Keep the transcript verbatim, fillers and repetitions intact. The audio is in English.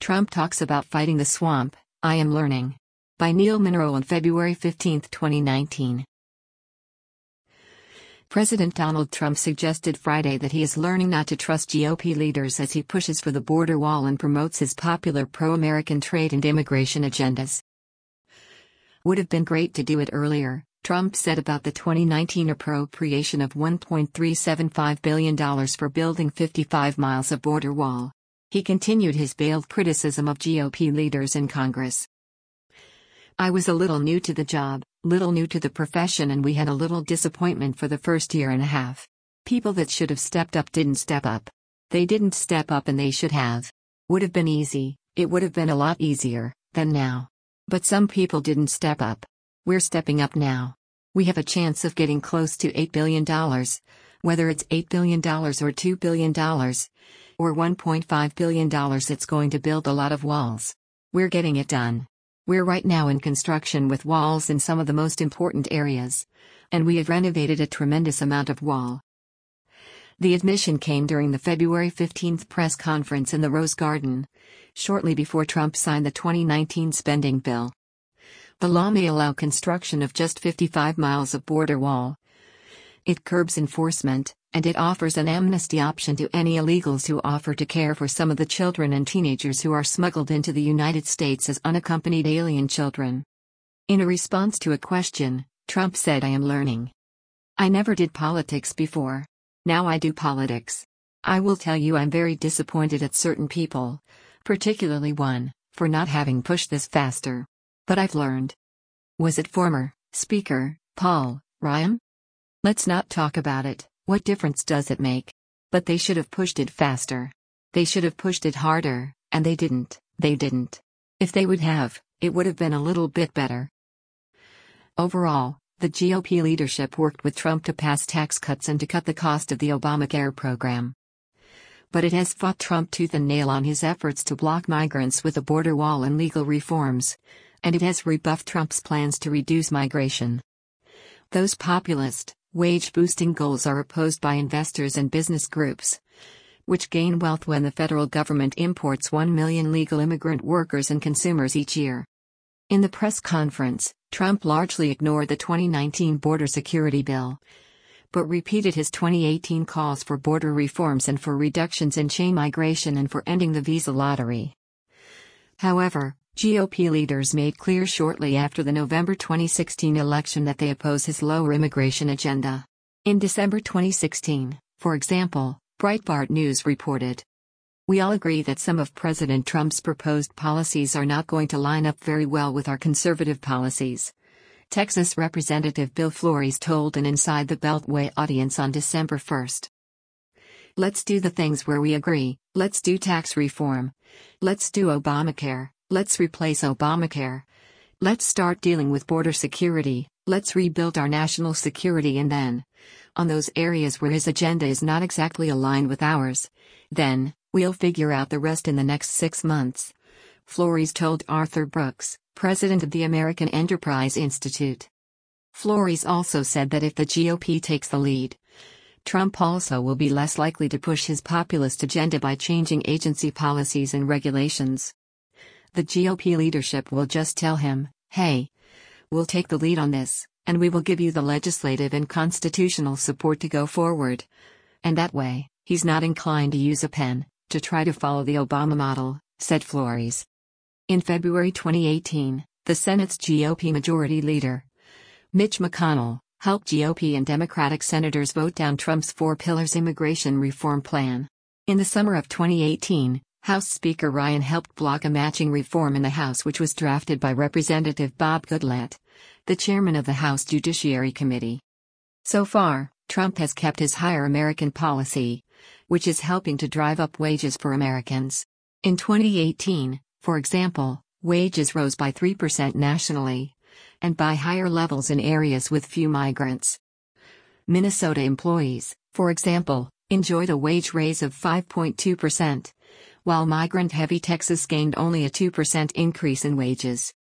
Trump talks about fighting the swamp, I am learning. By Neil Monroe on February fifteenth, twenty nineteen. President Donald Trump suggested Friday that he is learning not to trust G O P leaders as he pushes for the border wall and promotes his popular pro-American trade and immigration agendas. Would have been great to do it earlier, Trump said about the twenty nineteen appropriation of one point three seven five billion dollars for building fifty-five miles of border wall. He continued his veiled criticism of G O P leaders in Congress. I was a little new to the job, little new to the profession, and we had a little disappointment for the first year and a half. People that should have stepped up didn't step up. They didn't step up and they should have. Would have been easy, it would have been a lot easier than now. But some people didn't step up. We're stepping up now. We have a chance of getting close to eight billion dollars, whether it's eight billion dollars or two billion dollars, or one point five billion dollars. It's going to build a lot of walls. We're getting it done. We're right now in construction with walls in some of the most important areas, and we have renovated a tremendous amount of wall. The admission came during the February fifteenth press conference in the Rose Garden, shortly before Trump signed the twenty nineteen spending bill. The law may allow construction of just fifty-five miles of border wall. It curbs enforcement, and it offers an amnesty option to any illegals who offer to care for some of the children and teenagers who are smuggled into the United States as unaccompanied alien children. In a response to a question, Trump said, I am learning. I never did politics before. Now I do politics. I will tell you I'm very disappointed at certain people, particularly one, for not having pushed this faster. But I've learned. Was it former Speaker Paul Ryan? Let's not talk about it. What difference does it make? But they should have pushed it faster. They should have pushed it harder, and they didn't. They didn't. If they would have, it would have been a little bit better. Overall, the G O P leadership worked with Trump to pass tax cuts and to cut the cost of the Obamacare program. But it has fought Trump tooth and nail on his efforts to block migrants with a border wall and legal reforms, and it has rebuffed Trump's plans to reduce migration. Those populist, wage-boosting goals are opposed by investors and business groups, which gain wealth when the federal government imports one million legal immigrant workers and consumers each year. In the press conference, Trump largely ignored the twenty nineteen border security bill, but repeated his twenty eighteen calls for border reforms and for reductions in chain migration and for ending the visa lottery. However, G O P leaders made clear shortly after the November twenty sixteen election that they oppose his lower immigration agenda. In December twenty sixteen, for example, Breitbart News reported, we all agree that some of President Trump's proposed policies are not going to line up very well with our conservative policies. Texas Representative Bill Flores told an Inside the Beltway audience on December first. Let's do the things where we agree. Let's do tax reform. Let's do Obamacare. Let's replace Obamacare. Let's start dealing with border security. Let's rebuild our national security, and then, on those areas where his agenda is not exactly aligned with ours, then, we'll figure out the rest in the next six months. Flores told Arthur Brooks, president of the American Enterprise Institute. Flores also said that if the G O P takes the lead, Trump also will be less likely to push his populist agenda by changing agency policies and regulations. The G O P leadership will just tell him, hey, we'll take the lead on this, and we will give you the legislative and constitutional support to go forward. And that way, he's not inclined to use a pen to try to follow the Obama model, said Flores. In February twenty eighteen, the Senate's G O P Majority Leader, Mitch McConnell, helped G O P and Democratic senators vote down Trump's Four Pillars immigration reform plan. In the summer of twenty eighteen, House Speaker Ryan helped block a matching reform in the House which was drafted by Representative Bob Goodlatte, the chairman of the House Judiciary Committee. So far, Trump has kept his Hire American policy, which is helping to drive up wages for Americans. In twenty eighteen, for example, wages rose by three percent nationally, and by higher levels in areas with few migrants. Minnesota employees, for example, enjoyed a wage raise of five point two percent, while migrant-heavy Texas gained only a two percent increase in wages.